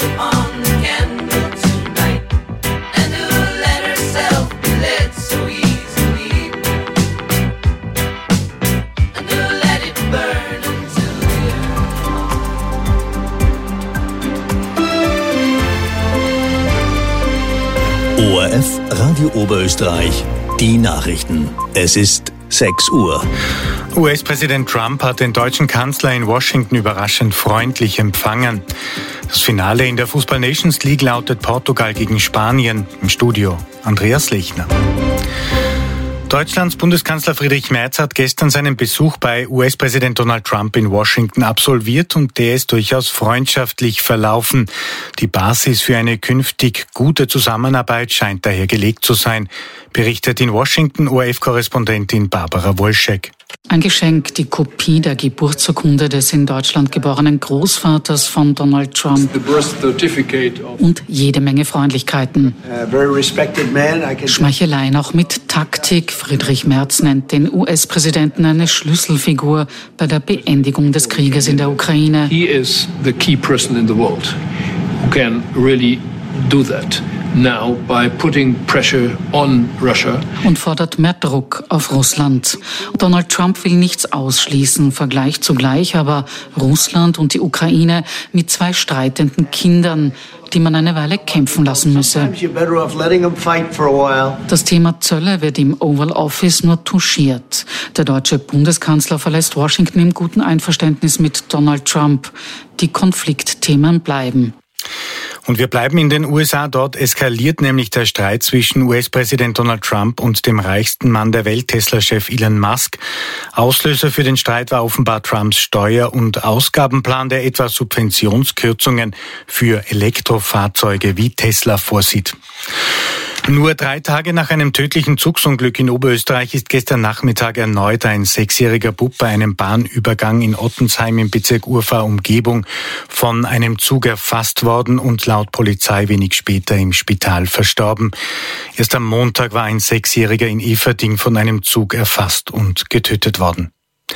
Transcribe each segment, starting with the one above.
ORF Radio Oberösterreich, die Nachrichten. Es ist 6 Uhr. US-Präsident Trump hat den deutschen Kanzler in Washington überraschend freundlich empfangen. Das Finale in der Fußball-Nations League lautet Portugal gegen Spanien. Im Studio Andreas Lechner. Deutschlands Bundeskanzler Friedrich Merz hat gestern seinen Besuch bei US-Präsident Donald Trump in Washington absolviert und der ist durchaus freundschaftlich verlaufen. Die Basis für eine künftig gute Zusammenarbeit scheint daher gelegt zu sein, berichtet in Washington ORF-Korrespondentin Barbara Wolschek. Ein Geschenk, die Kopie der Geburtsurkunde des in Deutschland geborenen Großvaters von Donald Trump und jede Menge Freundlichkeiten. Schmeicheleien auch mit Taktik. Friedrich Merz nennt den US-Präsidenten eine Schlüsselfigur bei der Beendigung des Krieges in der Ukraine. He is the key person in the world who can really do that. Now by putting pressure on Russia. Und fordert mehr Druck auf Russland. Donald Trump will nichts ausschließen, Vergleich zugleich, aber Russland und die Ukraine mit zwei streitenden Kindern, die man eine Weile kämpfen lassen müsse. Das Thema Zölle wird im Oval Office nur touchiert. Der deutsche Bundeskanzler verlässt Washington im guten Einverständnis mit Donald Trump. Die Konfliktthemen bleiben. Und wir bleiben in den USA. Dort eskaliert nämlich der Streit zwischen US-Präsident Donald Trump und dem reichsten Mann der Welt, Tesla-Chef Elon Musk. Auslöser für den Streit war offenbar Trumps Steuer- und Ausgabenplan, der etwa Subventionskürzungen für Elektrofahrzeuge wie Tesla vorsieht. Nur 3 Tage nach einem tödlichen Zugsunglück in Oberösterreich ist gestern Nachmittag erneut ein 6-jähriger Bub bei einem Bahnübergang in Ottensheim im Bezirk Urfahr-Umgebung von einem Zug erfasst worden und laut Polizei wenig später im Spital verstorben. Erst am Montag war ein 6-jähriger in Everding von einem Zug erfasst und getötet worden.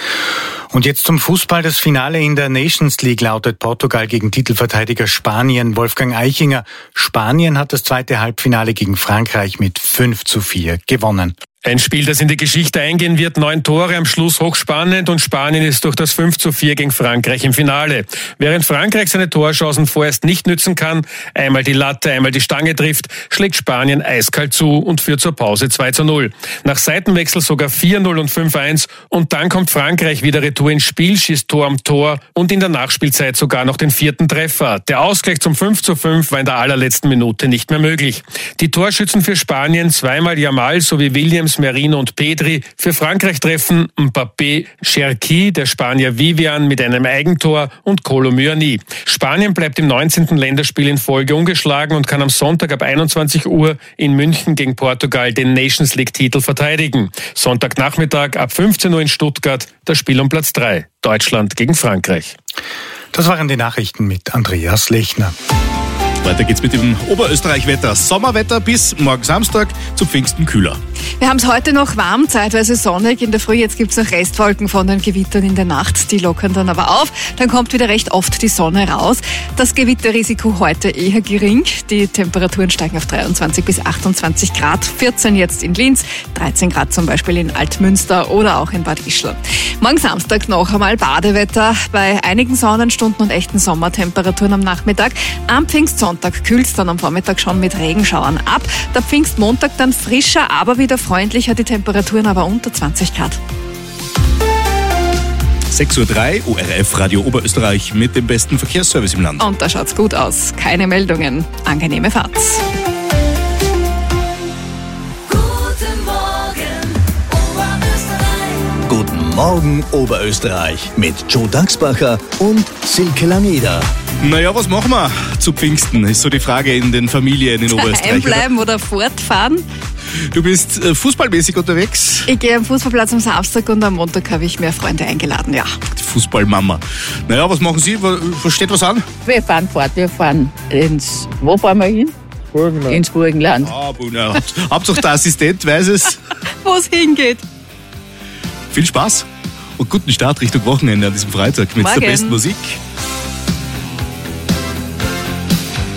Und jetzt zum Fußball. Das Finale in der Nations League lautet Portugal gegen Titelverteidiger Spanien. Wolfgang Eichinger. Spanien hat das zweite Halbfinale gegen Frankreich mit 5:4 gewonnen. Ein Spiel, das in die Geschichte eingehen wird. 9 Tore, am Schluss hochspannend und Spanien ist durch das 5:4 gegen Frankreich im Finale. Während Frankreich seine Torchancen vorerst nicht nützen kann, einmal die Latte, einmal die Stange trifft, schlägt Spanien eiskalt zu und führt zur Pause 2:0. Nach Seitenwechsel sogar 4:0 und 5:1 und dann kommt Frankreich wieder retour ins Spiel, schießt Tor am Tor und in der Nachspielzeit sogar noch den 4. Treffer. Der Ausgleich zum 5:5 war in der allerletzten Minute nicht mehr möglich. Die Torschützen für Spanien, zweimal Yamal sowie Williams, Merino und Pedri. Für Frankreich treffen Mbappé, Cherki, der Spanier Vivian mit einem Eigentor und Kolo Muani. Spanien bleibt im 19. Länderspiel in Folge ungeschlagen und kann am Sonntag ab 21 Uhr in München gegen Portugal den Nations League-Titel verteidigen. Sonntagnachmittag ab 15 Uhr in Stuttgart das Spiel um Platz 3. Deutschland gegen Frankreich. Das waren die Nachrichten mit Andreas Lechner. Weiter geht's mit dem Oberösterreich-Wetter. Sommerwetter bis morgen Samstag, zu Pfingsten kühler. Wir haben es heute noch warm, zeitweise sonnig. In der Früh jetzt gibt's noch Restwolken von den Gewittern in der Nacht. Die lockern dann aber auf. Dann kommt wieder recht oft die Sonne raus. Das Gewitterrisiko heute eher gering. Die Temperaturen steigen auf 23 bis 28 Grad. 14 jetzt in Linz, 13 Grad zum Beispiel in Altmünster oder auch in Bad Ischl. Morgen Samstag noch einmal Badewetter bei einigen Sonnenstunden und echten Sommertemperaturen am Nachmittag. Am Pfingstsonntag kühlt's dann am Vormittag schon mit Regenschauern ab. Der Pfingstmontag dann frischer, aber wieder freundlicher, die Temperaturen aber unter 20 Grad. 6:03 Uhr, ORF Radio Oberösterreich mit dem besten Verkehrsservice im Land. Und da schaut's gut aus. Keine Meldungen. Angenehme Fahrt. Guten Morgen Oberösterreich mit Joe Dachsbacher und Silke Langeder. Naja, was machen wir zu Pfingsten? Ist so die Frage in den Familien in Oberösterreich. Einbleiben oder fortfahren? Du bist fußballmäßig unterwegs? Ich gehe am Fußballplatz am Samstag und am Montag habe ich mir Freunde eingeladen, ja. Die Fußballmama. Naja, was machen Sie? Steht was an? Wir fahren fort, wo fahren wir hin? Burgenland. Ins Burgenland. Ah, na, Hauptsache der Assistent weiß es. Wo es hingeht. Viel Spaß und guten Start Richtung Wochenende an diesem Freitag mit der besten Musik.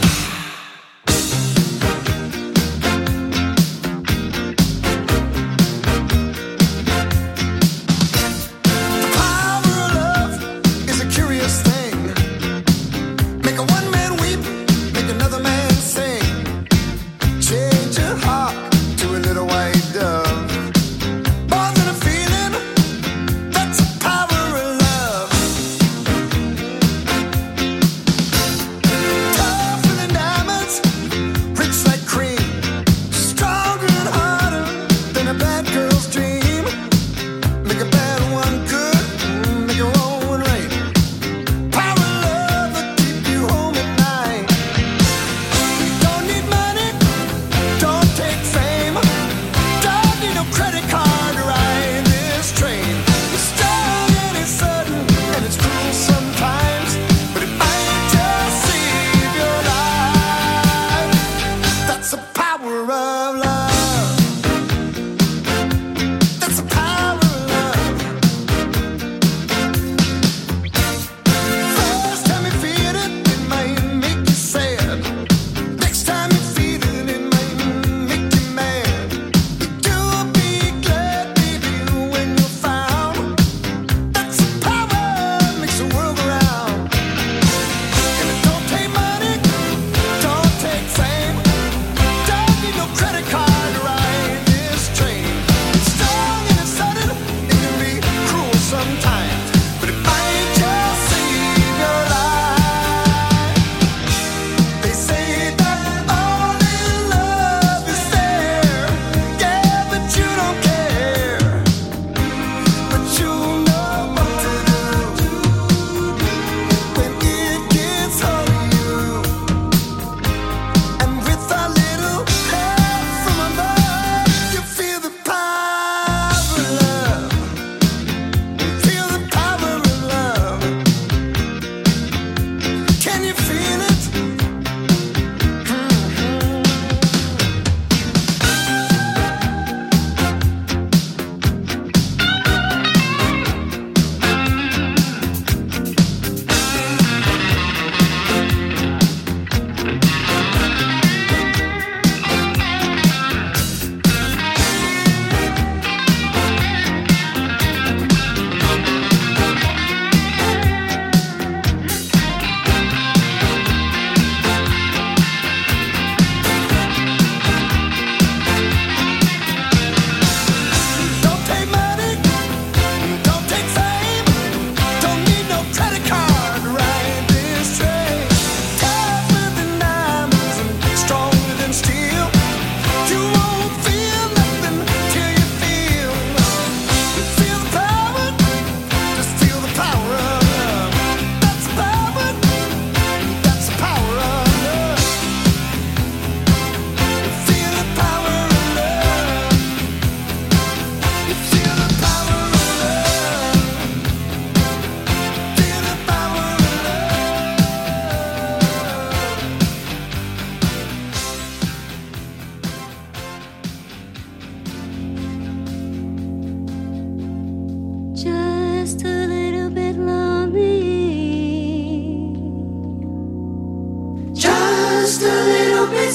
just a little bit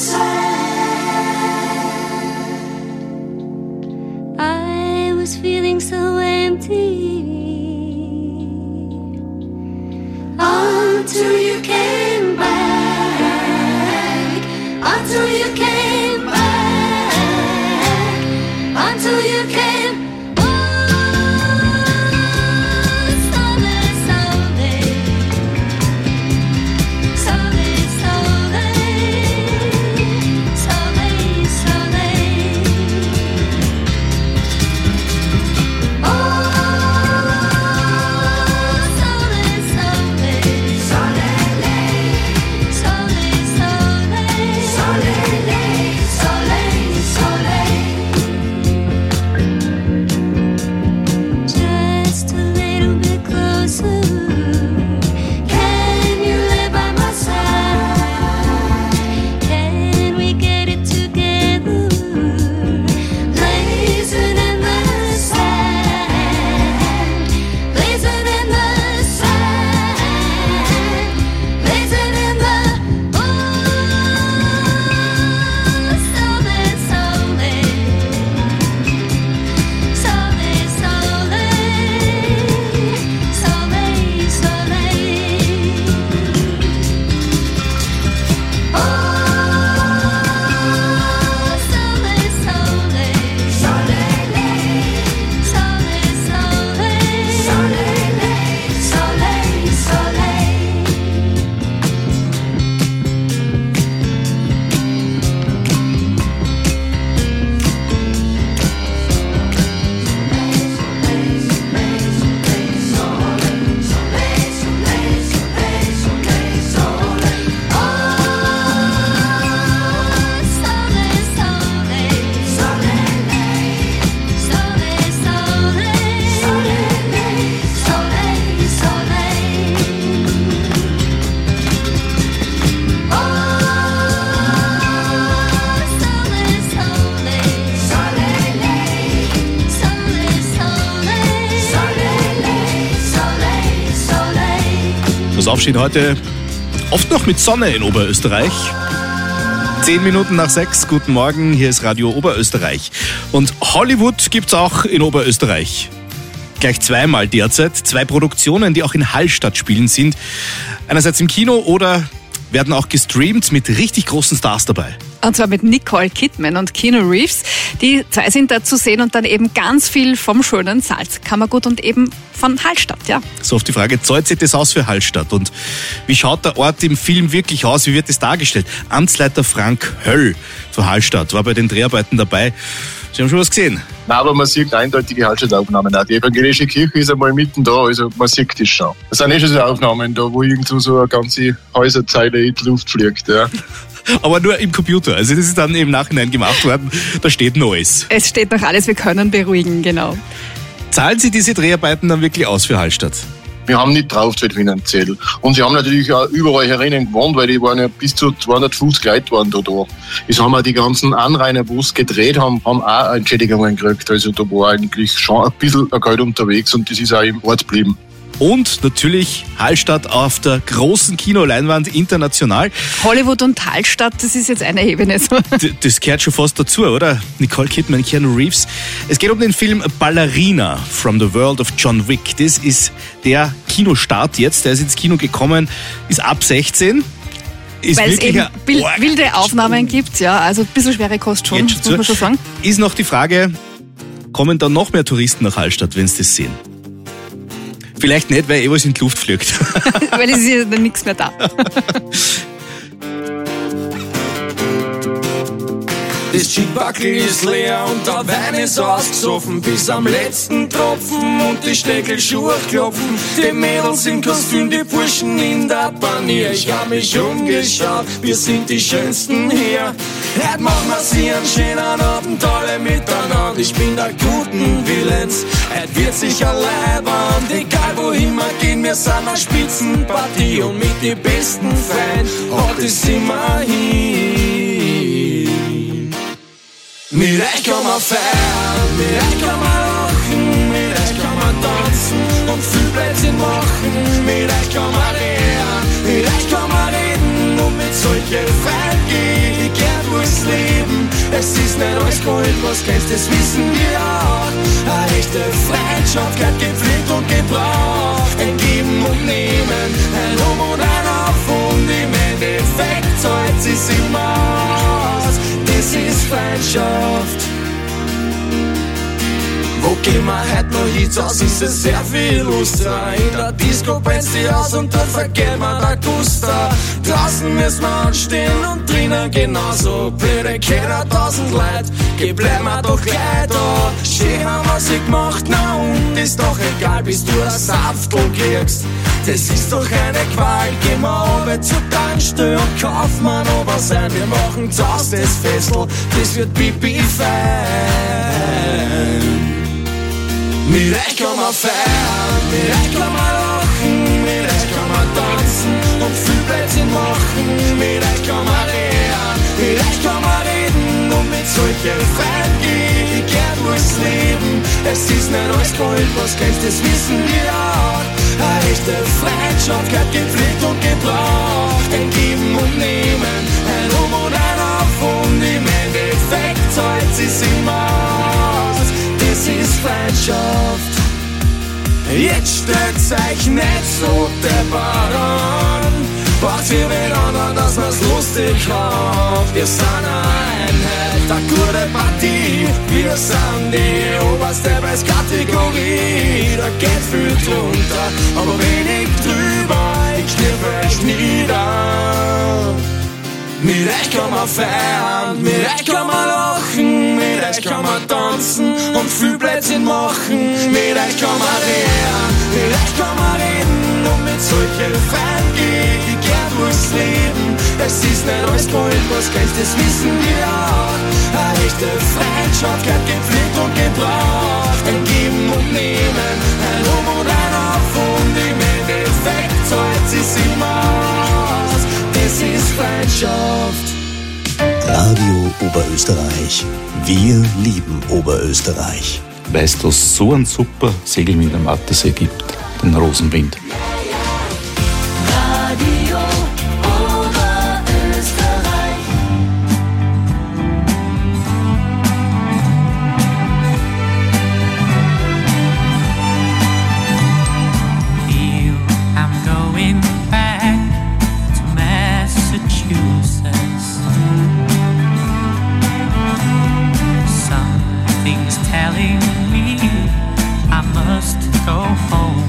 sad. I was feeling so empty until you came back, until you came back, until you came. Das Aufstehen heute oft noch mit Sonne in Oberösterreich. 10 Minuten nach 6, guten Morgen, hier ist Radio Oberösterreich. Und Hollywood gibt's auch in Oberösterreich. Gleich zweimal derzeit. 2 Produktionen, die auch in Hallstatt spielen sind. Einerseits im Kino oder werden auch gestreamt mit richtig großen Stars dabei. Und zwar mit Nicole Kidman und Keanu Reeves. Die 2 sind da zu sehen und dann eben ganz viel vom schönen Salzkammergut und eben von Hallstatt, ja. So auf die Frage, zahlt sich das aus für Hallstatt? Und wie schaut der Ort im Film wirklich aus? Wie wird das dargestellt? Amtsleiter Frank Höll von Hallstatt war bei den Dreharbeiten dabei. Sie haben schon was gesehen? Nein, aber man sieht eindeutige Hallstatt-Aufnahmen. Auch die evangelische Kirche ist einmal mitten da, also man sieht das schon. Es sind schon so Aufnahmen da, wo irgendwo so eine ganze Häuserzeile in die Luft fliegt, ja. Aber nur im Computer. Also das ist dann im Nachhinein gemacht worden. Da steht noch alles. Es steht noch alles, wir können beruhigen, genau. Zahlen Sie diese Dreharbeiten dann wirklich aus für Hallstatt? Wir haben nicht draufgezahlt finanziell. Und sie haben natürlich auch überall herinnen gewohnt, weil die waren ja bis zu 250 Leute waren da. Das haben auch die ganzen Anrainer, wo es gedreht haben auch Entschädigungen gekriegt. Also da war eigentlich schon ein bisschen Geld unterwegs und das ist auch im Ort geblieben. Und natürlich Hallstatt auf der großen Kinoleinwand international. Hollywood und Hallstatt, das ist jetzt eine Ebene. So. Das gehört schon fast dazu, oder? Nicole Kidman, Keanu Reeves. Es geht um den Film Ballerina from the World of John Wick. Das ist der Kinostart jetzt. Der ist ins Kino gekommen, ist ab 16. Weil es eben wilde Aufnahmen gibt, ja. Also ein bisschen schwere Kost schon, muss man schon sagen. Ist noch die Frage, kommen dann noch mehr Touristen nach Hallstatt, wenn sie das sehen? Vielleicht nicht, weil was in die Luft fliegt. Weil es ist ja dann nichts mehr da. Das Skibackel ist leer und der Wein ist ausgesoffen bis am letzten Tropfen und die Steckelschuhe klopfen. Die Mädels im Kostüm, die Burschen in der Panier. Ich hab mich umgeschaut, wir sind die Schönsten hier. Heute machen wir sie einen schönen Abend, alle miteinander. Ich bin der guten Willens, heute wird sicher leibend. Egal wohin wir gehen, wir sind eine Spitzenpartie und mit die besten Freien hat es immer hin. Mit euch kann man feiern, mit euch kann man lachen, mit euch kann man tanzen und viel Blödsinn machen. Mit euch kann man lernen, mit euch kann man reden und mit solchen Feiern Es ist nicht alles Gold, was kennst, das wissen wir auch. Eine echte Freundschaft gehört gepflegt und gebraucht. Ein Geben und Nehmen, ein Um und ein Auf und im Endeffekt zahlt sie's immer aus. Das ist Freundschaft. Wo gehen wir heute noch hin? Das ist es sehr viel lustiger. In der Disco brennt's die aus und dort vergeht man der Guster. Draußen müssen wir anstehen und drinnen genauso. Blöde Kinder, 1000 Leute, geh bleib mir doch gleich da. Schön haben wir sie gemacht, na und ist doch egal, bis du ein Saftel kriegst. Das ist doch eine Qual, geh mal runter zur Tankstelle und kauf mir noch was ein. Wir machen das Festel, das wird pipi fein. Mit euch kann man feiern, mit euch kann man lachen, mit euch kann man tanzen und viel Blödsinn machen. Mit euch kann man reden, mit euch kann man reden und mit solchen Freunden geh ich gern durchs Leben. Es ist nicht alles Gold, was kennst, das wissen wir auch. Eine echte Freundschaft gehört gepflegt und gebraucht. Ein Geben und Nehmen, ein Um und ein Auf und im Endeffekt zahlt sie's immer aus. Das ist Freundschaft. Jetzt stellt's euch nicht so deppert an. Braucht ihr miteinander, dass wir's lustig habt. Wir sind eine Einheit, eine gute Partie. Wir sind die oberste Preiskategorie. Da geht viel drunter, aber wenig drüber. Ich schlürf euch nieder. Mit euch kann man feiern, mit euch kann man lachen, mit euch kann man tanzen und viel Blödsinn machen. Mit euch kann man reden, mit euch kann man reden und mit solchen Feiern geh ich gern durchs Leben. Es ist nicht alles Gold, was kennst, das wissen wir auch. Eine echte Freundschaft gehört gepflegt und gebraucht. Ein Geben und Nehmen, ein Um und ein Auf und im Endeffekt zahlt sie's immer aus. Das ist Freundschaft. Radio Oberösterreich. Wir lieben Oberösterreich. Weißt du, dass so einen super Segelwind am Attersee gibt? Den Rosenwind. Radio Oberösterreich. Feel I'm going back to Massachusetts. Something's telling me I must go home.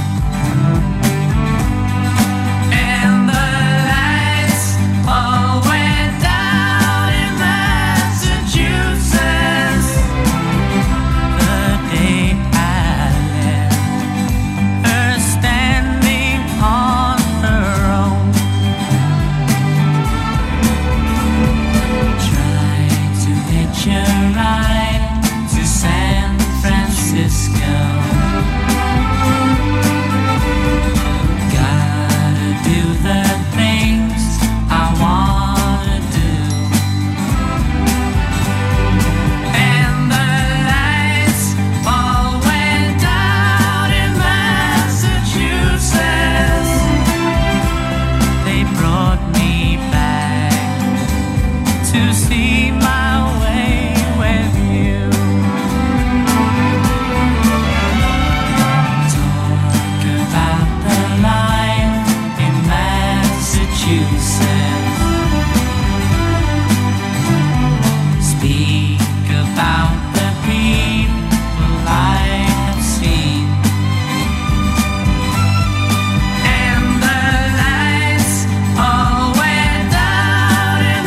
And the lights all went down in Massachusetts the day I left her standing on her own. Tried to hitch a ride to San Francisco. Gotta do the things I wanna do. And the lights all went down in Massachusetts. They brought me back to see my way with you. Talk about the life in Massachusetts. Speak about the people I have seen. And the lights all went down in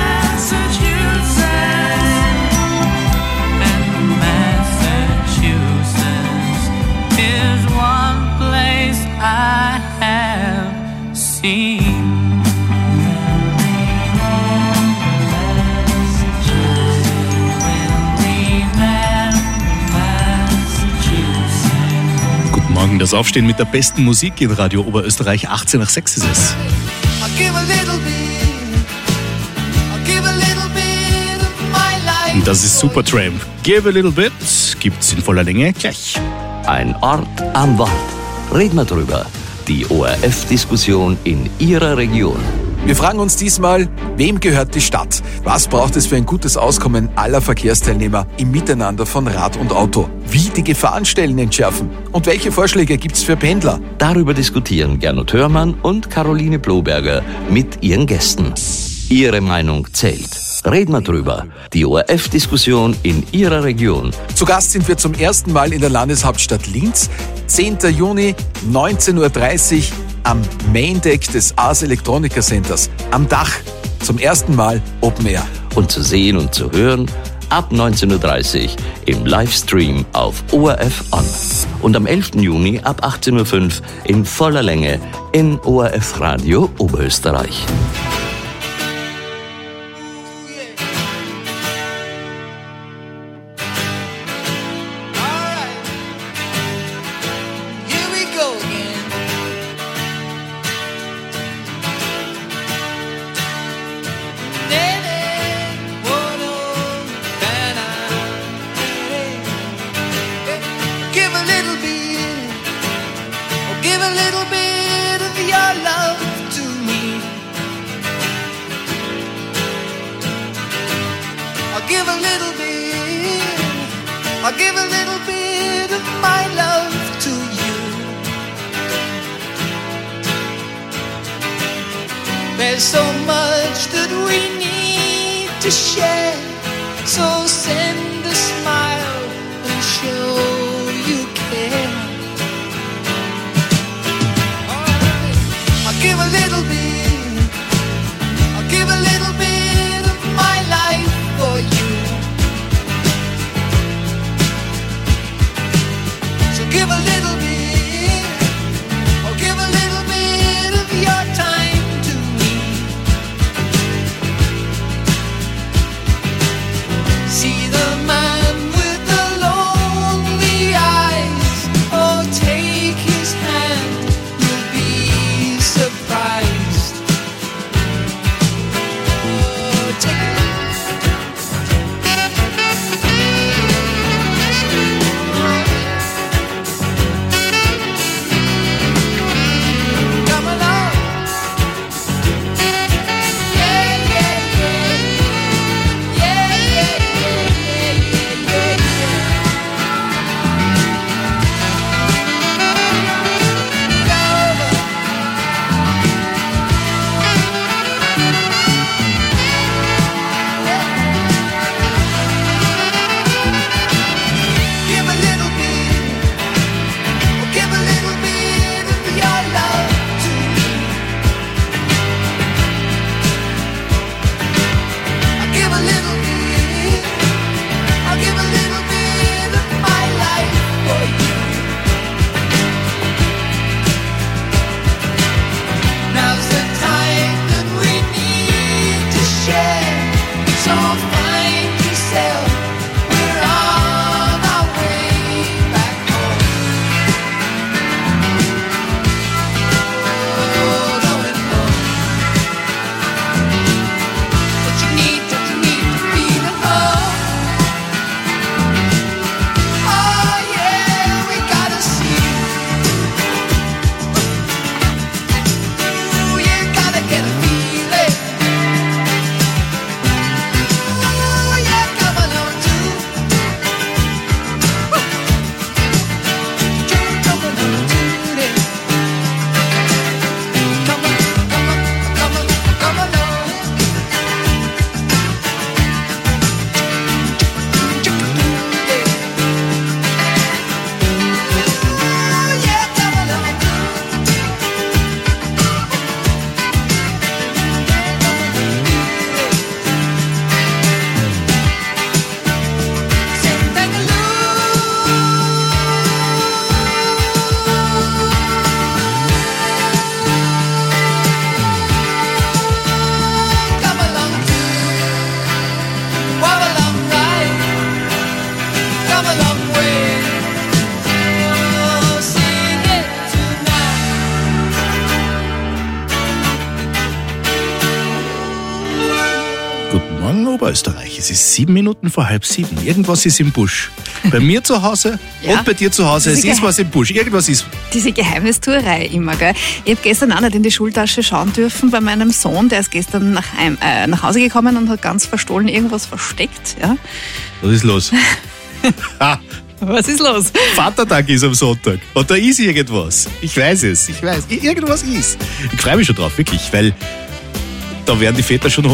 Massachusetts. And Massachusetts is one place I have seen. Guten Morgen, das Aufstehen mit der besten Musik in Radio Oberösterreich. 18 nach 6 ist es. Und das ist Supertramp. Give a little bit. Gibt's in voller Länge gleich. Ein Ort am Wald. Reden wir drüber. Die ORF-Diskussion in Ihrer Region. Wir fragen uns diesmal, wem gehört die Stadt? Was braucht es für ein gutes Auskommen aller Verkehrsteilnehmer im Miteinander von Rad und Auto? Wie die Gefahrenstellen entschärfen? Und welche Vorschläge gibt's für Pendler? Darüber diskutieren Gernot Hörmann und Caroline Bloberger mit ihren Gästen. Ihre Meinung zählt. Reden wir drüber. Die ORF-Diskussion in Ihrer Region. Zu Gast sind wir zum ersten Mal in der Landeshauptstadt Linz. 10. Juni, 19.30 Uhr am Maindeck des Ars Electronica Centers. Am Dach. Zum ersten Mal Open Air. Und zu sehen und zu hören ab 19.30 Uhr im Livestream auf ORF On. Und am 11. Juni ab 18.05 Uhr in voller Länge in ORF Radio Oberösterreich. There's so much that we need to share. So send a smile and show you care. I'll give a little bit. I'll give a little bit of my life for you. So give a little bit. I'll give a little bit of your time. See the man with the lonely eyes. Oh, take his hand, you'll be surprised. Oh, take it. Come along. Yeah, yeah, yeah. Yeah, yeah. Give a little bit, oh, give a little bit of your love to me. I'll give a little bit, I'll give a little bit of my life for you. Now's the time that we need to share. So find yourself. We're on our way back home. Oh, going home. Don't you need to feel at home? Oh yeah, we gotta see. Ooh, you gotta get a feeling. Morgen Oberösterreich. Es ist 7 Minuten vor 6:30. Irgendwas ist im Busch. Bei mir zu Hause und bei dir zu Hause. Es ist was im Busch. Irgendwas ist. Diese Geheimnistuerei immer, gell? Ich habe gestern auch nicht in die Schultasche schauen dürfen bei meinem Sohn. Der ist gestern nach Hause gekommen und hat ganz verstohlen irgendwas versteckt. Ja? Was ist los? Was ist los? Vatertag ist am Sonntag. Und da ist irgendwas. Ich weiß es. Irgendwas ist. Ich freue mich schon drauf, wirklich, weil da werden die Väter schon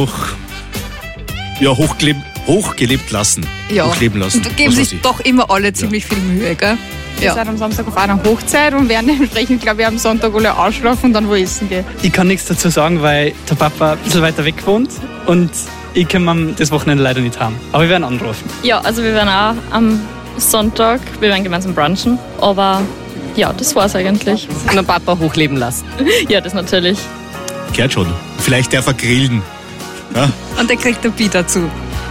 hochgelebt lassen. Ja, hochleben lassen. und da geben sich doch immer alle ziemlich viel Mühe, gell? Wir sind am Samstag auf einer Hochzeit und werden dementsprechend, glaube ich, am Sonntag alle ausschlafen und dann wo essen gehen. Ich kann nichts dazu sagen, weil der Papa ein bisschen weiter weg wohnt und ich kann das Wochenende leider nicht haben. Aber wir werden anrufen. Ja, also wir werden auch am Sonntag, wir werden gemeinsam brunchen, aber ja, das war's eigentlich. Und den Papa hochleben lassen. Ja, das natürlich. Gehört schon. Vielleicht darf er grillen. Ja? Und der kriegt ein Bier dazu.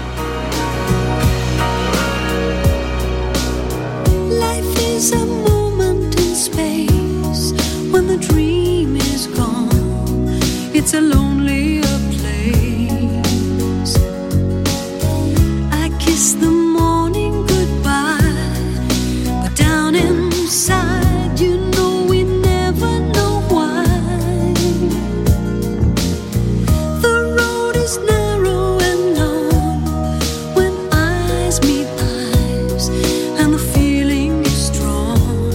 Life is a moment in space when the dream is gone. It's a lonelier place. I kiss the morning goodbye, but down inside, you know we never know why. The road is narrow and long when eyes meet eyes, and the feeling is strong.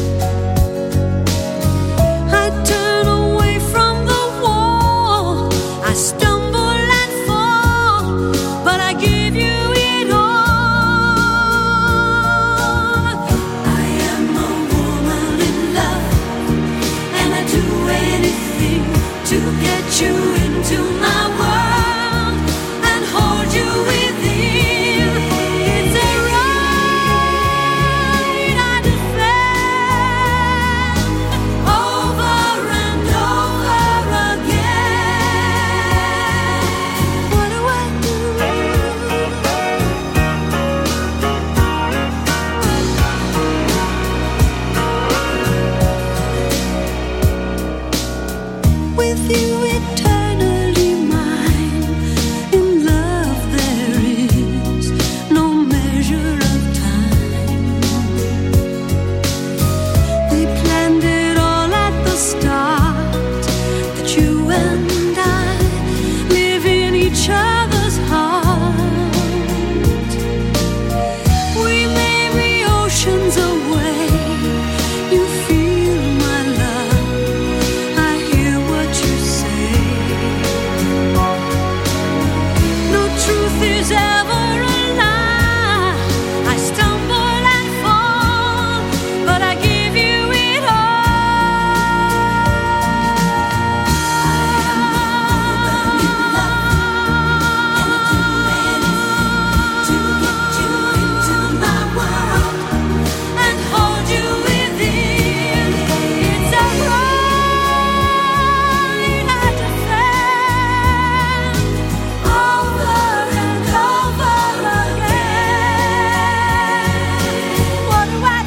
I turn away from the wall, I stumble and fall, but I give you it all. I am a woman in love, and I do anything to get you into my world and hold you within. It's a right I defend over and over again. What do I do? With you eternally mine, in love there is no measure of time. We planned it all at the start, that you and I live in each other's heart. We may be oceans away, you feel my love, I hear what you say. No truth is ever a lie. I stumble and fall, but I give you it all. To get you into my world and hold you within. It's a right I defend over and over again. What do I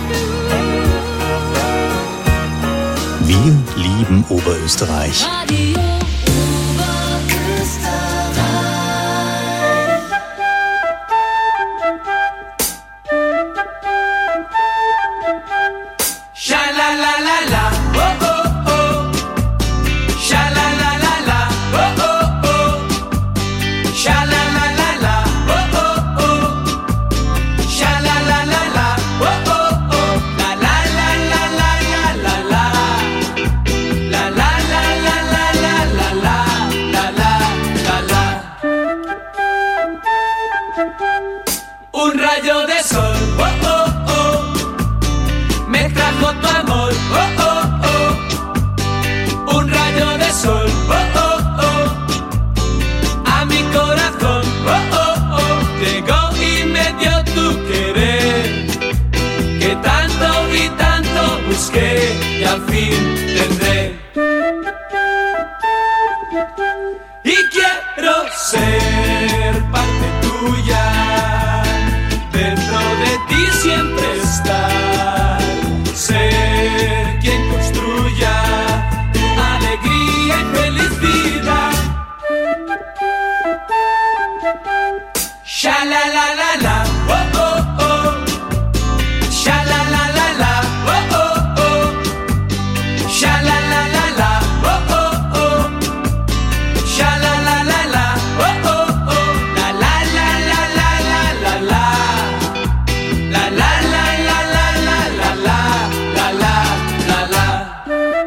do? Wir lieben Oberösterreich. Radio Sha la la la la, oh oh oh. Sha la la la la, oh oh oh. Sha la la la la, oh oh oh. Sha la la la la, oh oh oh. La la la la la la la la. La la la la la la la la. La la la la. Un rayo de sol, oh oh oh. Me trajo tu amor, oh oh oh. Un rayo de sol, oh oh oh. A mi corazón, oh oh oh. Llegó y me dio tu querer, que tanto y tanto busqué y al fin tendré. Y quiero ser parte tuya, dentro de ti siempre estar, ser quien construya tu alegría y felicidad. Sha-la-la-la-la, oh oh oh. Sha-la-la-la-la, oh oh oh. Sha-la-la-la-la, oh oh oh. Sha-la-la-la-la, oh oh oh. La la la la la la la la. La la la la la la la la la la.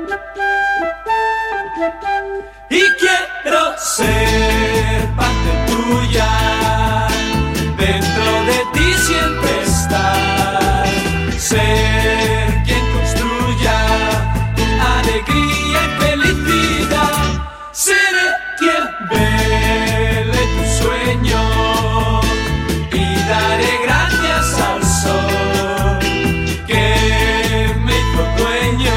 Y quiero ser parte tuya, dentro de ti siempre estar, ser quien construya alegría y felicidad, seré quien vele tu sueño y daré gracias al sol que me hizo dueño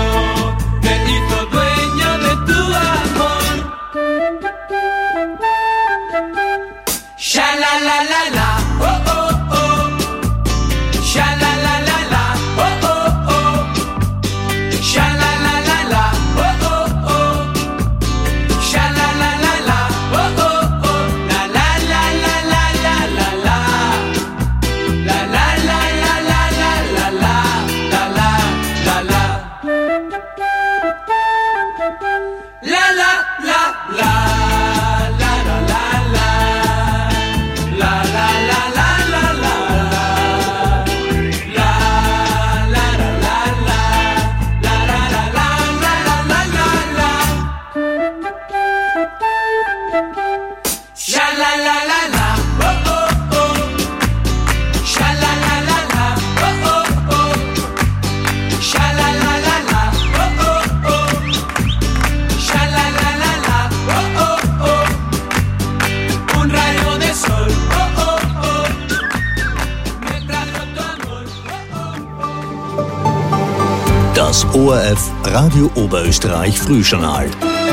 de tu amor. Sha-la-la-la-la, oh oh oh. Sha-la-la-la-la, oh oh oh. Sha-la-la-la-la, oh oh oh. Sha-la-la-la-la, oh oh oh. La la la la la la la la. La la la la la la la la la la la. La la la la la la la la. La la la la la la la. La la la la la. La la la la la la la la. Sha la la la la, oh oh oh. Sha la la la la, oh oh oh. Sha la la la la, oh oh oh. Sha la la la la, oh oh oh. Un rayo de sol, oh oh oh. Me trajo tu amor, oh oh. Das ORF Radio Oberösterreich Frühjournal.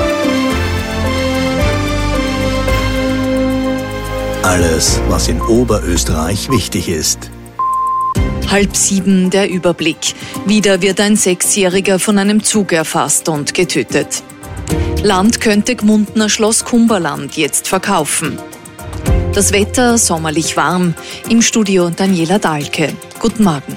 Alles, was in Oberösterreich wichtig ist. 6:30 der Überblick. Wieder wird ein 6-Jähriger von einem Zug erfasst und getötet. Land könnte Gmundner Schloss Kumberland jetzt verkaufen. Das Wetter sommerlich warm. Im Studio Daniela Dahlke. Guten Morgen.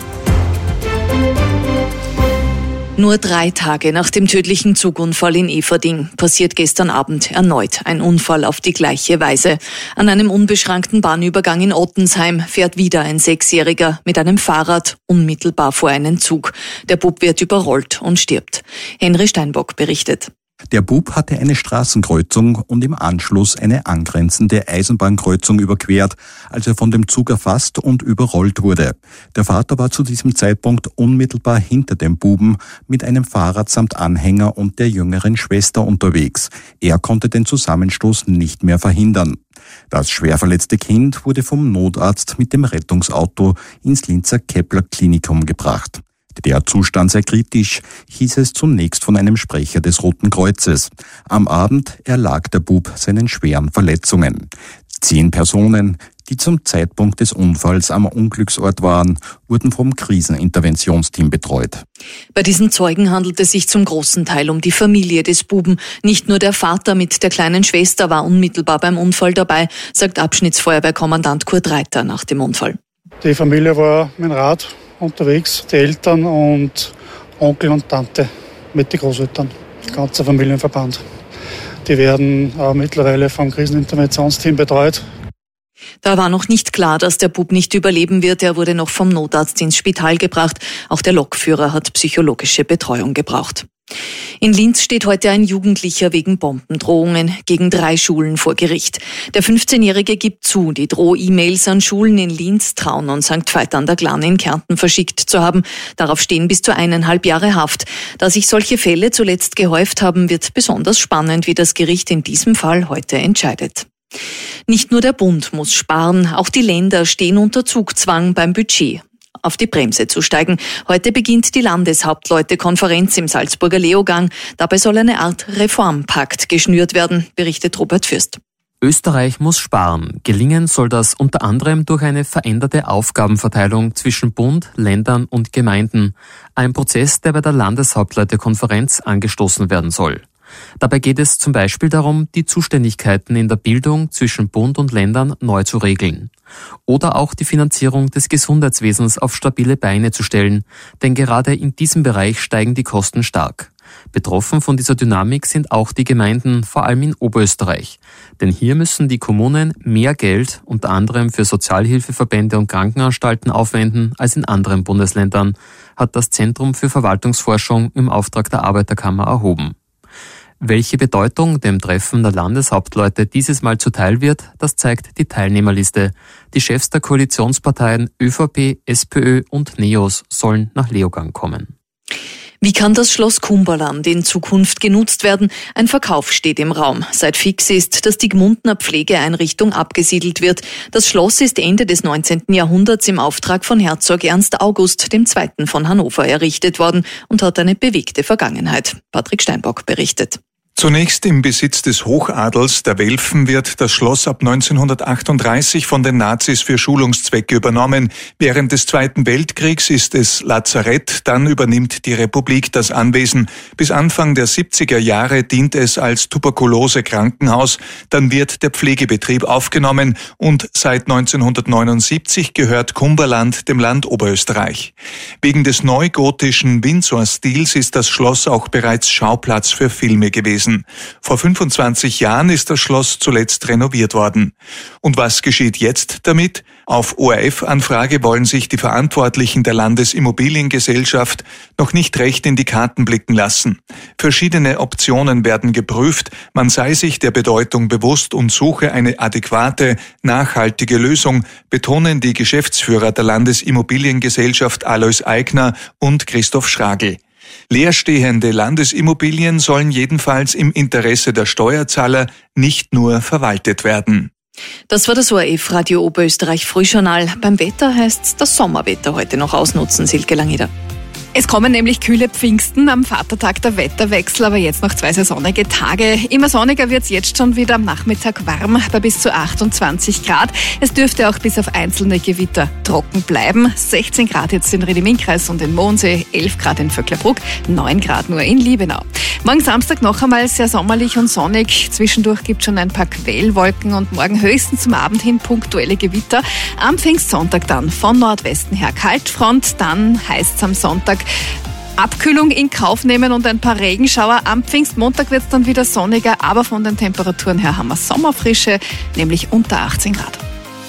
Nur 3 Tage nach dem tödlichen Zugunfall in Eferding passiert gestern Abend erneut ein Unfall auf die gleiche Weise. An einem unbeschrankten Bahnübergang in Ottensheim fährt wieder ein 6-Jähriger mit einem Fahrrad unmittelbar vor einen Zug. Der Bub wird überrollt und stirbt. Henry Steinbock berichtet. Der Bub hatte eine Straßenkreuzung und im Anschluss eine angrenzende Eisenbahnkreuzung überquert, als er von dem Zug erfasst und überrollt wurde. Der Vater war zu diesem Zeitpunkt unmittelbar hinter dem Buben mit einem Fahrrad samt Anhänger und der jüngeren Schwester unterwegs. Er konnte den Zusammenstoß nicht mehr verhindern. Das schwer verletzte Kind wurde vom Notarzt mit dem Rettungsauto ins Linzer Kepler Klinikum gebracht. Der Zustand sei kritisch, hieß es zunächst von einem Sprecher des Roten Kreuzes. Am Abend erlag der Bub seinen schweren Verletzungen. 10 Personen, die zum Zeitpunkt des Unfalls am Unglücksort waren, wurden vom Kriseninterventionsteam betreut. Bei diesen Zeugen handelt es sich zum großen Teil um die Familie des Buben. Nicht nur der Vater mit der kleinen Schwester war unmittelbar beim Unfall dabei, sagt Abschnittsfeuerwehrkommandant Kurt Reiter nach dem Unfall. Die Familie war mit dem Rad unterwegs, die Eltern und Onkel und Tante mit den Großeltern, ganzer Familienverband. Die werden mittlerweile vom Kriseninterventionsteam betreut. Da war noch nicht klar, dass der Bub nicht überleben wird. Er wurde noch vom Notarzt ins Spital gebracht. Auch der Lokführer hat psychologische Betreuung gebraucht. In Linz steht heute ein Jugendlicher wegen Bombendrohungen gegen 3 Schulen vor Gericht. Der 15-Jährige gibt zu, die Droh-E-Mails an Schulen in Linz, Traun und St. Veit an der Glan in Kärnten verschickt zu haben. Darauf stehen bis zu 1,5 Jahre Haft. Da sich solche Fälle zuletzt gehäuft haben, wird besonders spannend, wie das Gericht in diesem Fall heute entscheidet. Nicht nur der Bund muss sparen, auch die Länder stehen unter Zugzwang beim Budget auf die Bremse zu steigen. Heute beginnt die Landeshauptleutekonferenz im Salzburger Leogang. Dabei soll eine Art Reformpakt geschnürt werden, berichtet Robert Fürst. Österreich muss sparen. Gelingen soll das unter anderem durch eine veränderte Aufgabenverteilung zwischen Bund, Ländern und Gemeinden. Ein Prozess, der bei der Landeshauptleutekonferenz angestoßen werden soll. Dabei geht es zum Beispiel darum, die Zuständigkeiten in der Bildung zwischen Bund und Ländern neu zu regeln. Oder auch die Finanzierung des Gesundheitswesens auf stabile Beine zu stellen, denn gerade in diesem Bereich steigen die Kosten stark. Betroffen von dieser Dynamik sind auch die Gemeinden, vor allem in Oberösterreich. Denn hier müssen die Kommunen mehr Geld, unter anderem für Sozialhilfeverbände und Krankenanstalten, aufwenden als in anderen Bundesländern, hat das Zentrum für Verwaltungsforschung im Auftrag der Arbeiterkammer erhoben. Welche Bedeutung dem Treffen der Landeshauptleute dieses Mal zuteil wird, das zeigt die Teilnehmerliste. Die Chefs der Koalitionsparteien ÖVP, SPÖ und NEOS sollen nach Leogang kommen. Wie kann das Schloss Kumberland in Zukunft genutzt werden? Ein Verkauf steht im Raum. Seit fix ist, dass die Gmundner Pflegeeinrichtung abgesiedelt wird. Das Schloss ist Ende des 19. Jahrhunderts im Auftrag von Herzog Ernst August II. Von Hannover errichtet worden und hat eine bewegte Vergangenheit. Patrick Steinbock berichtet. Zunächst im Besitz des Hochadels der Welfen wird das Schloss ab 1938 von den Nazis für Schulungszwecke übernommen. Während des Zweiten Weltkriegs ist es Lazarett, dann übernimmt die Republik das Anwesen. Bis Anfang der 70er Jahre dient es als Tuberkulose-Krankenhaus, dann wird der Pflegebetrieb aufgenommen und seit 1979 gehört Kumberland dem Land Oberösterreich. Wegen des neugotischen Windsor-Stils ist das Schloss auch bereits Schauplatz für Filme gewesen. Vor 25 Jahren ist das Schloss zuletzt renoviert worden. Und was geschieht jetzt damit? Auf ORF-Anfrage wollen sich die Verantwortlichen der Landesimmobiliengesellschaft noch nicht recht in die Karten blicken lassen. Verschiedene Optionen werden geprüft, man sei sich der Bedeutung bewusst und suche eine adäquate, nachhaltige Lösung, betonen die Geschäftsführer der Landesimmobiliengesellschaft Alois Eigner und Christoph Schragl. Leerstehende Landesimmobilien sollen jedenfalls im Interesse der Steuerzahler nicht nur verwaltet werden. Das war das ORF Radio Oberösterreich Frühjournal. Beim Wetter heißt's das Sommerwetter heute noch ausnutzen, Silke Langeder. Es kommen nämlich kühle Pfingsten, am Vatertag der Wetterwechsel, aber jetzt noch 2 sehr sonnige Tage. Immer sonniger wird's jetzt schon wieder, am Nachmittag warm bei bis zu 28 Grad. Es dürfte auch bis auf einzelne Gewitter trocken bleiben. 16 Grad jetzt in Ried-im-Innkreis und in Mondsee, 11 Grad in Vöcklerbruck, 9 Grad nur in Liebenau. Morgen Samstag noch einmal sehr sommerlich und sonnig. Zwischendurch gibt es schon ein paar Quellwolken und morgen höchstens zum Abend hin punktuelle Gewitter. Am Pfingstsonntag dann von Nordwesten her Kaltfront, dann heißt es am Sonntag Abkühlung in Kauf nehmen und ein paar Regenschauer. Am Pfingstmontag wird es dann wieder sonniger, aber von den Temperaturen her haben wir Sommerfrische, nämlich unter 18 Grad.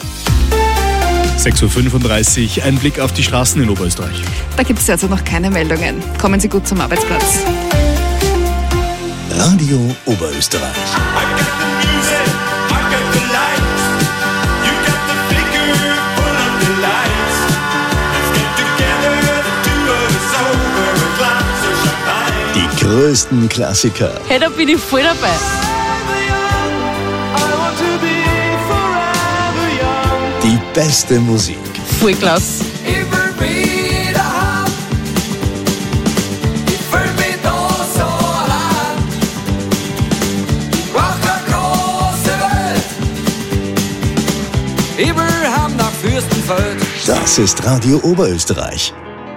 6.35 Uhr, ein Blick auf die Straßen in Oberösterreich. Da gibt es also noch keine Meldungen. Kommen Sie gut zum Arbeitsplatz. Radio Oberösterreich. Die größten Klassiker. Hey, da bin ich voll dabei. Die beste Musik. Voll klasse. Das ist Radio Oberösterreich.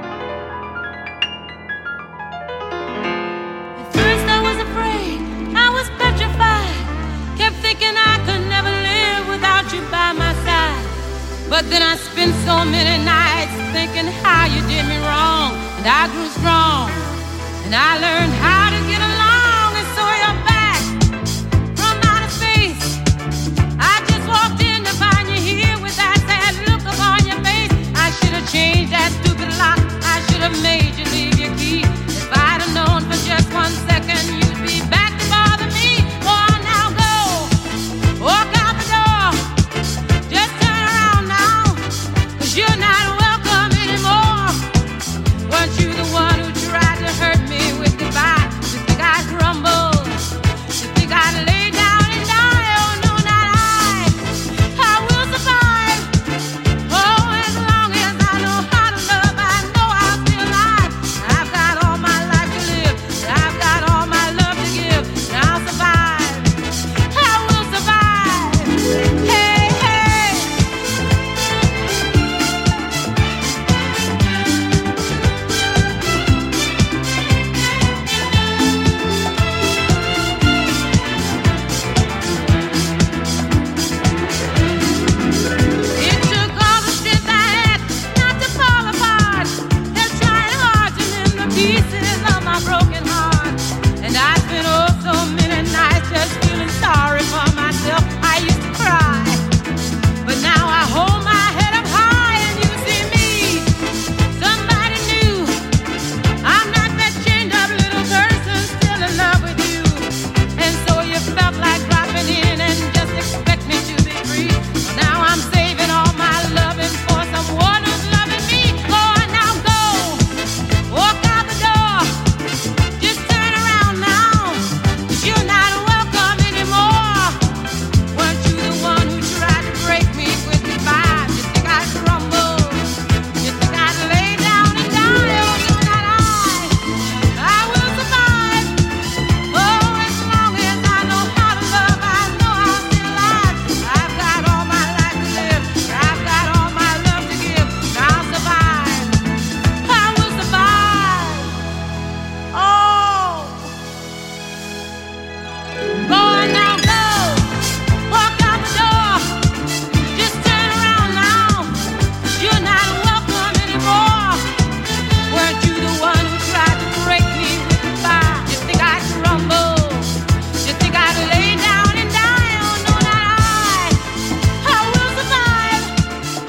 First I was afraid, I was petrified. Kept thinking I could never live without you by my side. But then I spent so many nights thinking how you did me wrong. And I grew strong, and I learned how to get along. And so you're back from outer space. I just walked in to find you here with that sad look upon your face. I should have changed that stupid lock. I should have made you leave your key. If I'd have known for just 1 second you'd be back to bother me. Oh, now go, walk out the door. Just turn around now, 'cause you're not welcome anymore. Weren't you the one who tried to hurt me with goodbye?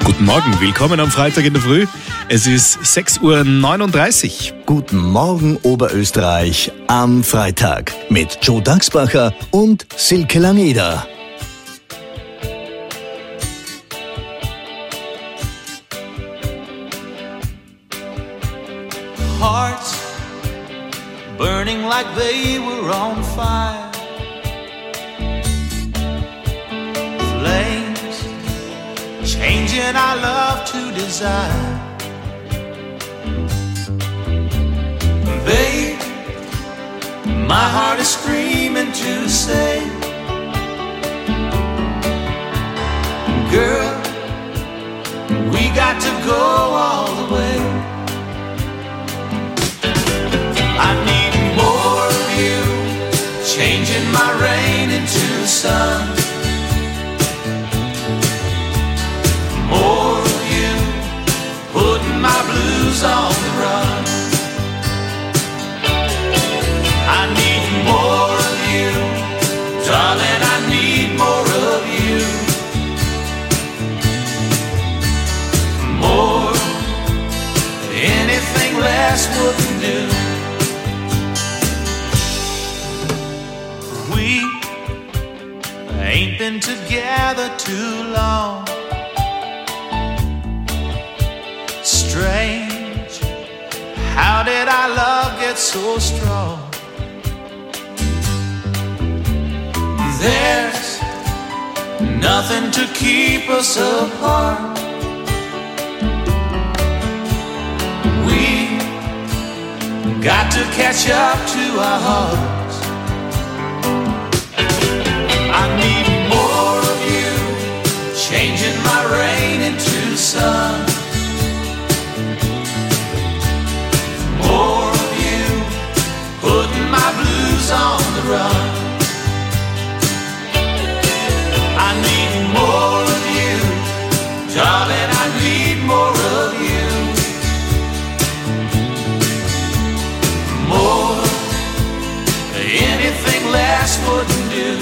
Guten Morgen, willkommen am Freitag in der Früh. Es ist 6:39 Uhr. Guten Morgen Oberösterreich am Freitag mit Joe Dachsbacher und Silke Langeder. Hearts burning like they were on fire. Flames changing our love to desire. Babe, my heart is screaming to say, girl, we got to go all the way. I need more of you, changing my rain into sun. More of you, putting my blues on the run. I need more of you, darling, I need more of you. More, anything less wouldn't do. We ain't been together too long. Strange, how did our love get so strong? There's nothing to keep us apart. We got to catch up to our hearts. I need more of you, changing my rain into sun. More of you, putting my blues on the run. I need more of you, darling, I need more of you. More, anything less wouldn't do.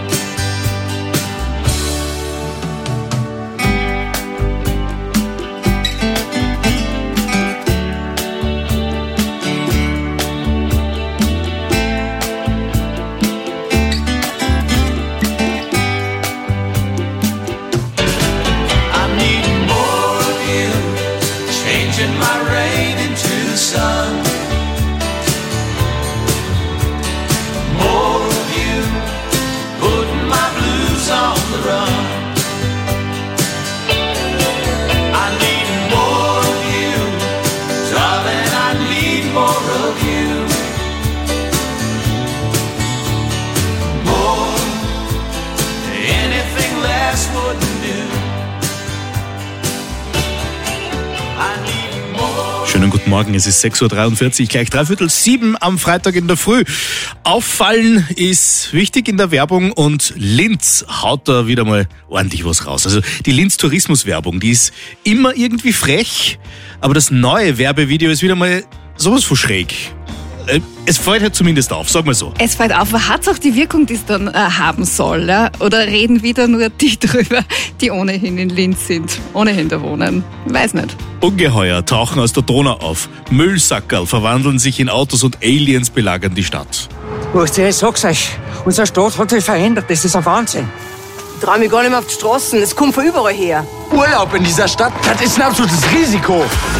Schönen guten Morgen, es ist 6:43 Uhr, gleich 6:45 am Freitag in der Früh. Auffallen ist wichtig in der Werbung und Linz haut da wieder mal ordentlich was raus. Also die Linz-Tourismus-Werbung, die ist immer irgendwie frech, aber das neue Werbevideo ist wieder mal sowas von schräg. Es fällt halt zumindest auf, sag mal so. Es fällt auf, aber hat es auch die Wirkung, die es dann haben soll? Ja? Oder reden wieder nur die drüber, die ohnehin in Linz sind, ohnehin da wohnen? Weiß nicht. Ungeheuer tauchen aus der Donau auf. Müllsackerl verwandeln sich in Autos und Aliens belagern die Stadt. Was ich sag's euch, unsere Stadt hat sich verändert, das ist ein Wahnsinn. Ich trau mich gar nicht mehr auf die Straßen, es kommt von überall her. Urlaub in dieser Stadt, das ist ein absolutes Risiko.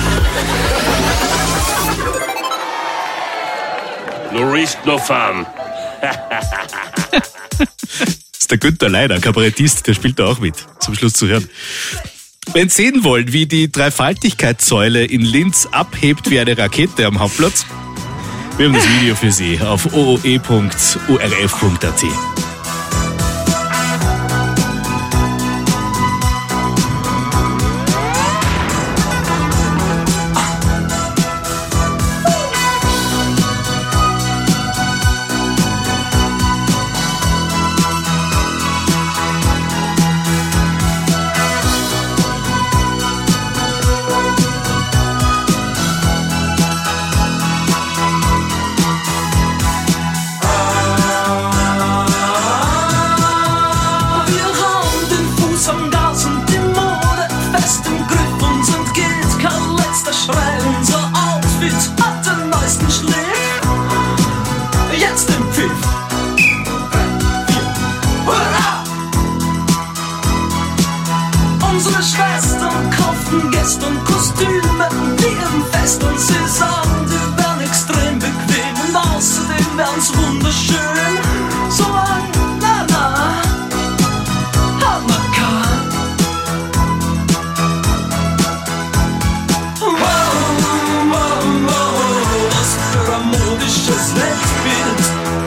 No risk, no fun. Das ist der Günther Leider, Kabarettist, der spielt da auch mit, zum Schluss zu hören. Wenn Sie sehen wollen, wie die Dreifaltigkeitssäule in Linz abhebt wie eine Rakete am Hauptplatz, wir haben das Video für Sie auf ooe.urf.at. Schwestern kauften gestern Kostüme, die im Fest und Saison, die wären extrem bequem und außerdem wären's wunderschön. So ein Nana Hamaka. Wow, wow, wow, was für ein modisches Weltbild.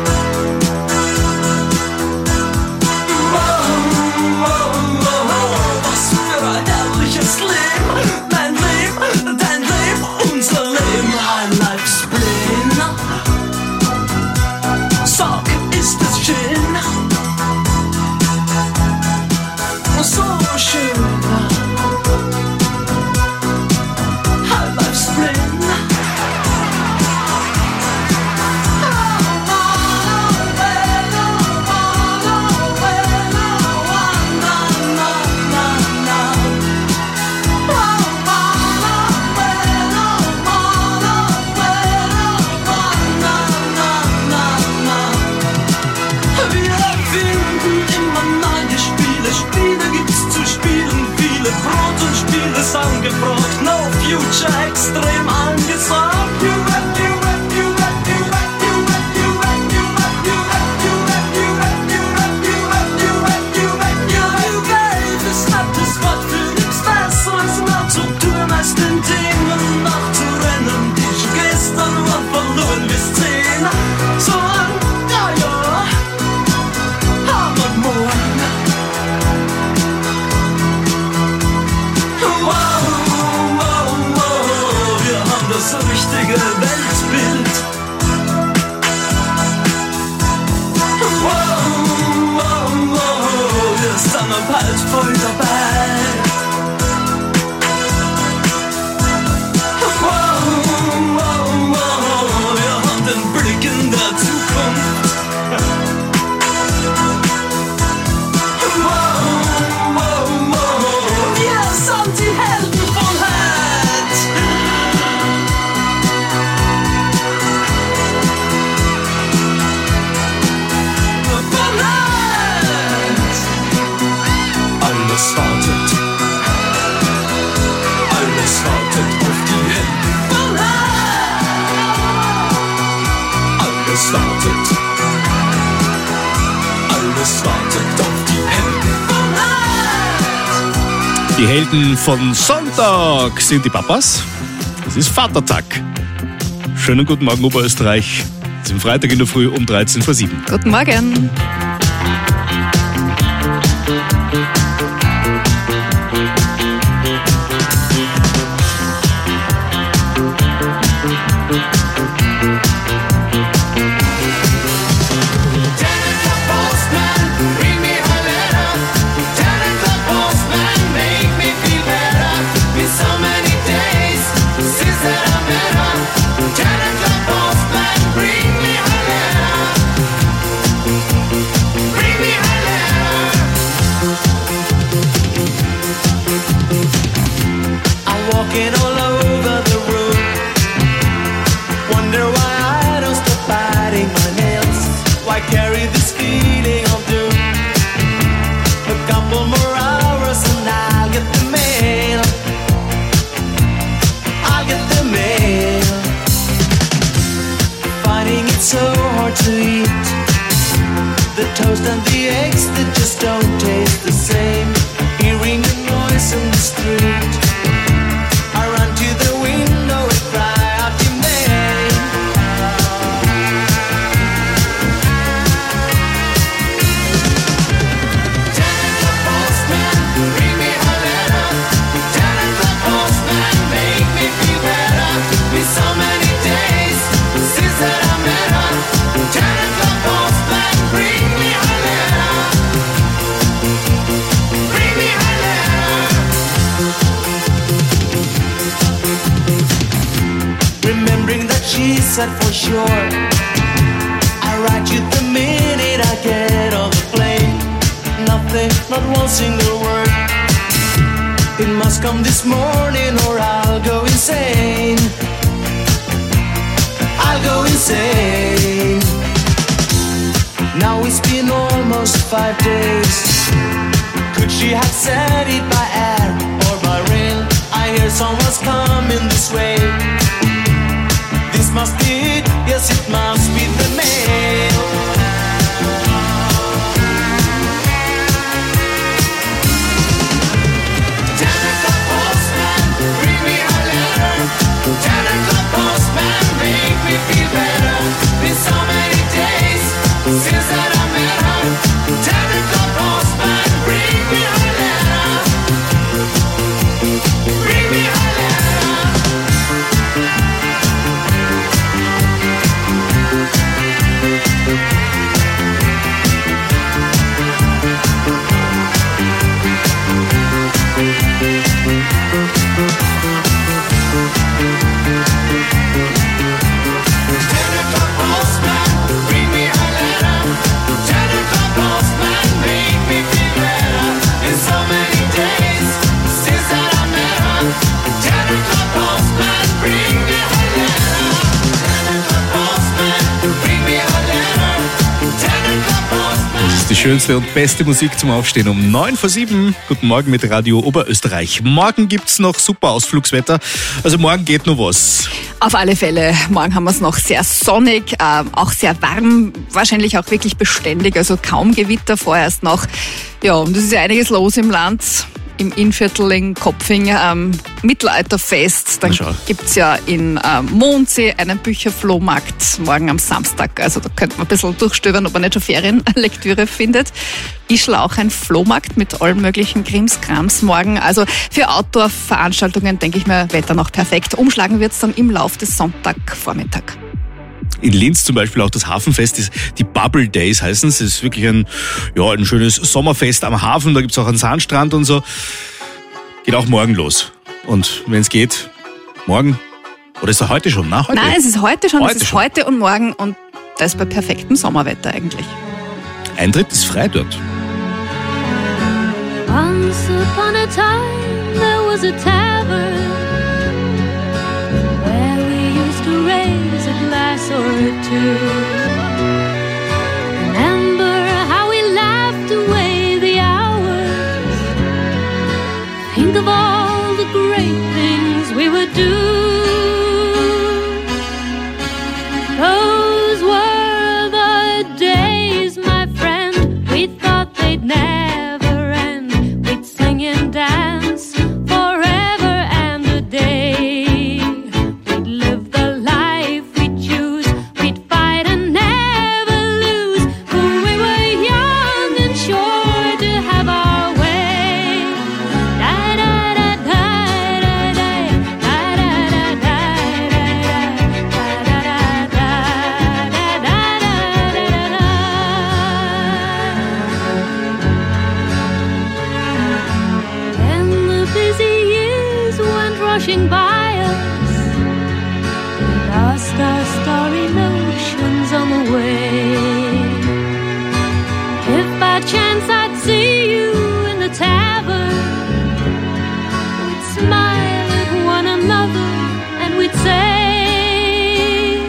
Wow, wow, wow, was für ein herrliches Leben. Mein Leben, dein Leben, unser Leben, ein Lifespleen. Sag, ist es schön? So schön. Ein Lifespleen. Angefragt, no future extrem angesagt. You rap, you rap, you rap, you rap, you rap, you rap, you rap, you rap, you rap, you rap, you rap, you rap, you rap, you rap, you rap, you rap. Es hat das Wort für nichts Besseres mehr zu tun, als den Dingen nachzurennen, die schon gestern war verloren bis 10. So ein, ja, Heimatmorgen. Das richtige Weltbild. Wow, wow, wow, wir sind ab bald voll dabei. Wow, wow, wow, wir haben den Blick in der Zukunft. Wow, wow, wow, wir sind die Helden von heute. Alles wartet auf die Hände. Alles wartet auf die Hände. Die Helden von Sonntag sind die Papas. Es ist Vatertag. Schönen guten Morgen, Oberösterreich. Es ist am Freitag in der Früh um 13:07. Guten Morgen. Walking all over the room. Wonder why I don't stop biting my nails. Why carry this feeling of doom? A couple more hours and I'll get the mail. I'll get the mail. Finding it so hard to eat. The toast and the eggs that just don't taste the same. Hearing the noise in the street. I run to the window and cry out your name. Janet the postman, bring me a letter. Janet the postman, make me feel better. Been so many days since that I met her. Janet the postman, bring me a letter. Bring me a letter. Remembering that she said for sure I write you the minute I get on the plane. Nothing, not one single word. It must come this morning or I'll go insane. I'll go insane. Now it's been almost 5 days. Could she have said it by air? I hear someone's coming this way. This must be it, yes it must be the mail. Die schönste und beste Musik zum Aufstehen um 6:45. Guten Morgen mit Radio Oberösterreich. Morgen gibt's noch super Ausflugswetter. Also morgen geht noch was. Auf alle Fälle. Morgen haben wir es noch sehr sonnig, auch sehr warm, wahrscheinlich auch wirklich beständig, also kaum Gewitter vorerst noch. Ja, und es ist ja einiges los im Land. Im Innviertel in Kopfing Mittelalterfest. Dann gibt's ja in Mondsee einen Bücherflohmarkt morgen am Samstag. Also da könnte man ein bisschen durchstöbern, ob man nicht schon Ferienlektüre findet. Ischl auch ein Flohmarkt mit allen möglichen Krimskrams morgen. Also für Outdoor-Veranstaltungen denke ich mir, Wetter noch perfekt. Umschlagen wird's dann im Lauf des Sonntagvormittag. In Linz zum Beispiel auch das Hafenfest, die Bubble Days heißen es. Es ist wirklich ein schönes Sommerfest am Hafen. Da gibt's auch einen Sandstrand und so. Geht auch morgen los. Und wenn es geht, morgen, oder ist es heute schon? Heute? Nein, es ist heute schon. Es ist heute und morgen und das bei perfektem Sommerwetter eigentlich. Eintritt ist frei dort. Once upon a time there was a tavern where we used to raise a glass or two. Remember how we laughed away the hours. Think of all the great things we would do. Those were the days, my friend. We thought they'd never end. We'd sing and dance forever and a day. We'd live the life we choose. We'd fight and never lose. We were young and sure to have our way. Da da da da da da da da Then the busy years went rushing by us. We lost our starry notions on the way. If by chance I'd see you in the tavern, we'd smile at one another and we'd say,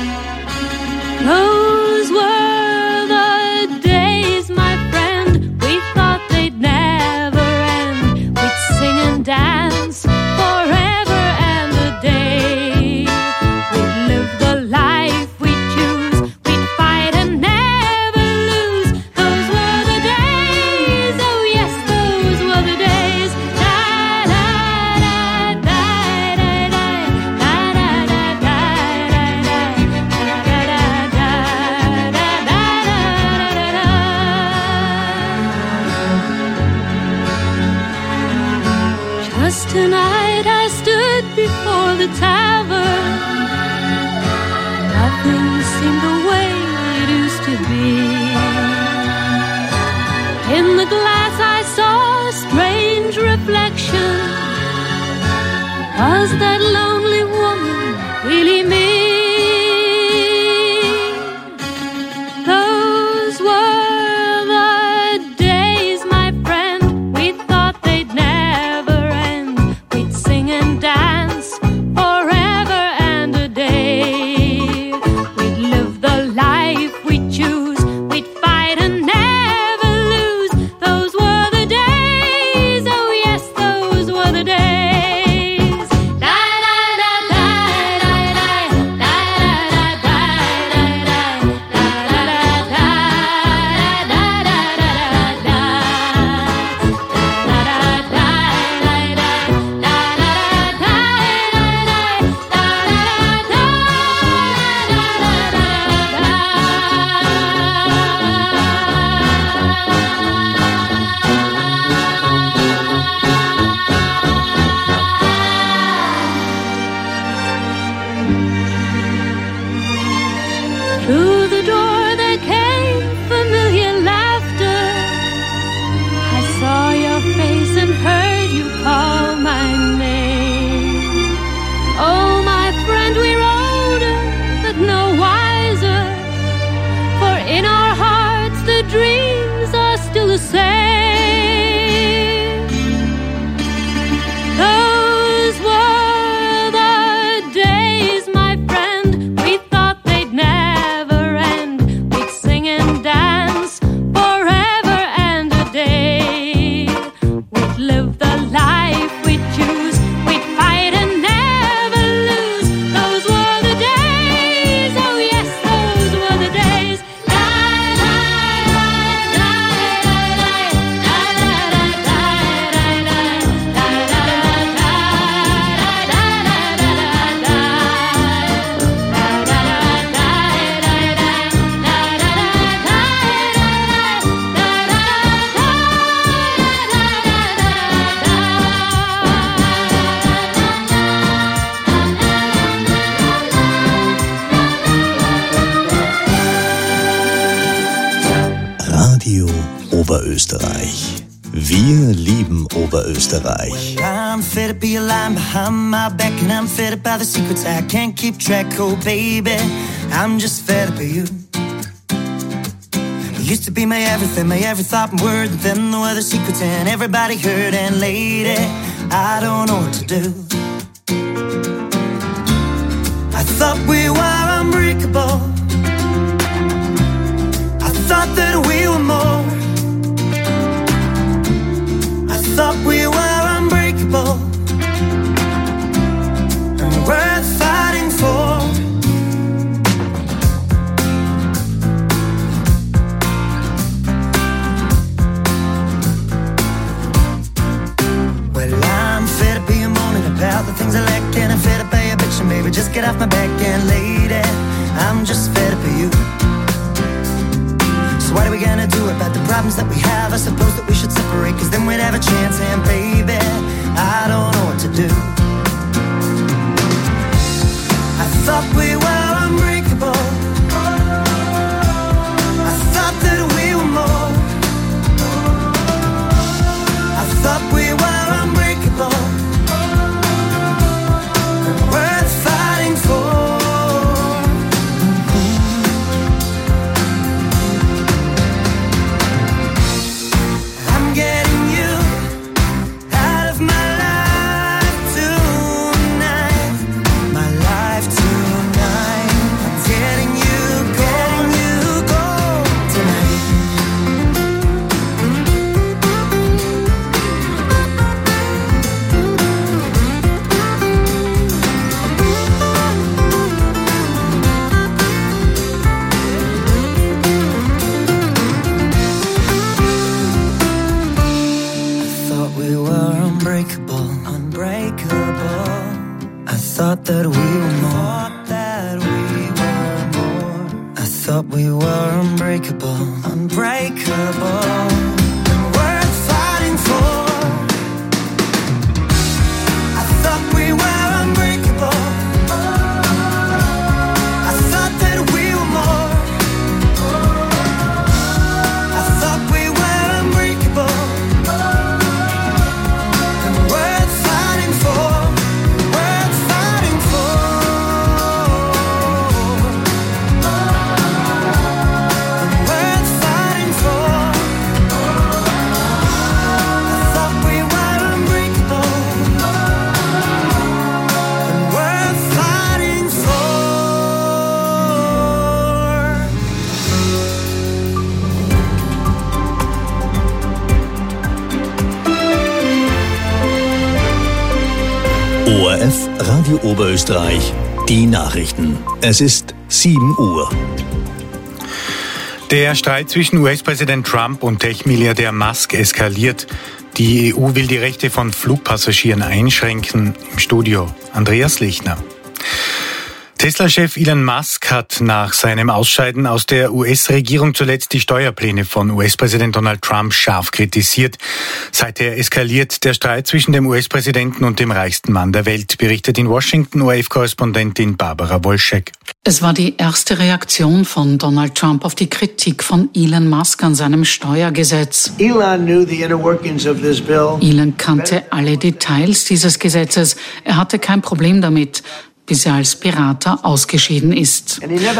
those were the days, my friend. We thought they'd never end. We'd sing and dance forever and a day. We'd live the life we choose. We'd fight and never lose. Those were the days. Oh yes, those were the days. Da da da da da da da da Just tonight I stood before the tavern. Nothing seemed the way it used to be. In the glass I saw a strange reflection. Was that lonely woman really me? Those were the days, my friend. We thought they'd never end. We'd sing and dance forever and a day. We'd live the life we choose. We'd fight and never lose. Those were the days. Oh yes, those were the days. lieben Oberösterreich. I'm fed up of your lying behind my back, and I'm fed up by the secrets I can't keep track. Oh baby, I'm just fed up of you. You used to be my everything, my every thought and word. Then there were the secrets and everybody heard. And lady, I don't know what to do. I thought we were unbreakable. I thought that we were more. I thought we were unbreakable and worth fighting for. Well, I'm fed up being moaning about the things I lack, and I'm fed up by your bitching, baby. Just get off my back, and lady, I'm just fed up of you. So what are we gonna do about the problems that we have? I suppose that we should separate, cause then we'd have a chance. And baby, I don't know what to do. I thought we were unbreakable. I thought that we were more. I thought we were unbreakable and worth fighting for. That we were more. That we were more. I thought we were unbreakable, unbreakable, and worth fighting for. I thought we were unbreakable. I thought that we were more. I thought we were unbreakable and worth fighting for. ORF Radio Oberösterreich, die Nachrichten. Es ist 7 Uhr. Der Streit zwischen US-Präsident Trump und Tech-Milliardär Musk eskaliert. Die EU will die Rechte von Flugpassagieren einschränken. Im Studio Andreas Lechner. Tesla-Chef Elon Musk hat nach seinem Ausscheiden aus der US-Regierung zuletzt die Steuerpläne von US-Präsident Donald Trump scharf kritisiert. Seither eskaliert der Streit zwischen dem US-Präsidenten und dem reichsten Mann der Welt, berichtet in Washington ORF-Korrespondentin Barbara Wolschek. Es war die erste Reaktion von Donald Trump auf die Kritik von Elon Musk an seinem Steuergesetz. Elon kannte alle Details dieses Gesetzes. Er hatte kein Problem damit, bis er als Berater ausgeschieden ist.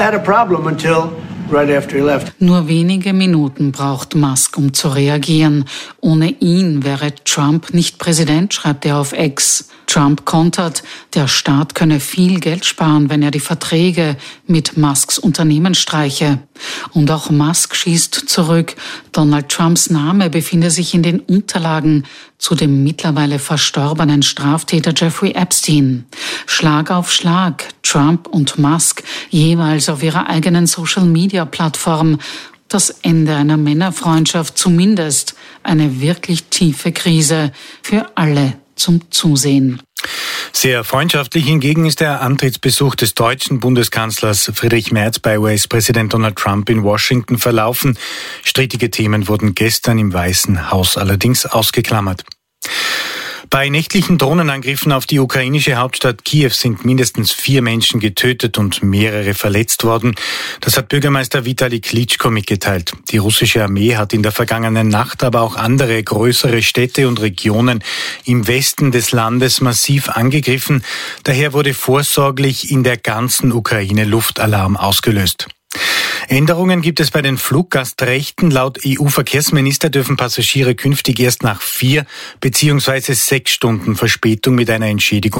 Nur wenige Minuten braucht Musk, um zu reagieren. Ohne ihn wäre Trump nicht Präsident, schreibt er auf X. Trump kontert, der Staat könne viel Geld sparen, wenn er die Verträge mit Musks Unternehmen streiche. Und auch Musk schießt zurück. Donald Trumps Name befinde sich in den Unterlagen zu dem mittlerweile verstorbenen Straftäter Jeffrey Epstein. Schlag auf Schlag, Trump und Musk jeweils auf ihrer eigenen Social-Media-Plattform. Das Ende einer Männerfreundschaft, zumindest eine wirklich tiefe Krise für alle zum Zusehen. Sehr freundschaftlich hingegen ist der Antrittsbesuch des deutschen Bundeskanzlers Friedrich Merz bei US-Präsident Donald Trump in Washington verlaufen. Strittige Themen wurden gestern im Weißen Haus allerdings ausgeklammert. Bei nächtlichen Drohnenangriffen auf die ukrainische Hauptstadt Kiew sind mindestens 4 Menschen getötet und mehrere verletzt worden. Das hat Bürgermeister Vitali Klitschko mitgeteilt. Die russische Armee hat in der vergangenen Nacht aber auch andere größere Städte und Regionen im Westen des Landes massiv angegriffen. Daher wurde vorsorglich in der ganzen Ukraine Luftalarm ausgelöst. Änderungen gibt es bei den Fluggastrechten. Laut EU-Verkehrsminister dürfen Passagiere künftig erst nach 4 bzw. 6 Stunden Verspätung mit einer Entschädigung